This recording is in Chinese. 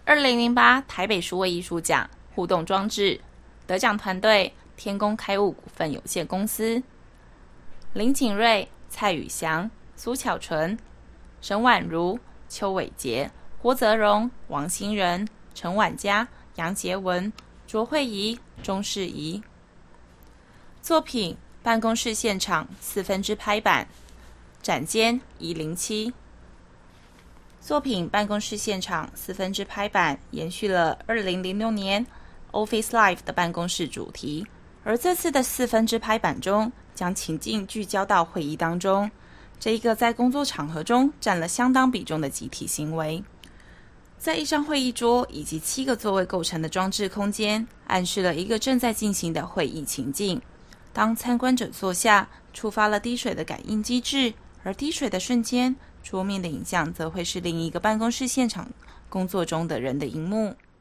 2008台北数位艺术奖互动装置得奖团队天工开物股份有限公司，林景瑞、蔡宇翔、苏巧纯、沈婉如、邱伟杰、郭泽荣、王欣仁、陈婉佳、杨杰文、卓慧仪、钟世仪。作品办公室现场4分之拍版，展间107。作品办公室现场4分之拍版延续了2006年 Office Life 的办公室主题，而这次的4分之拍版中将情境聚焦到会议当中，这一个在工作场合中占了相当比重的集体行为。在一张会议桌以及7个座位构成的装置空间，暗示了一个正在进行的会议情境。当参观者坐下，触发了滴水的感应机制，而滴水的瞬间，桌面的影像则会是另一个办公室现场工作中的人的荧幕。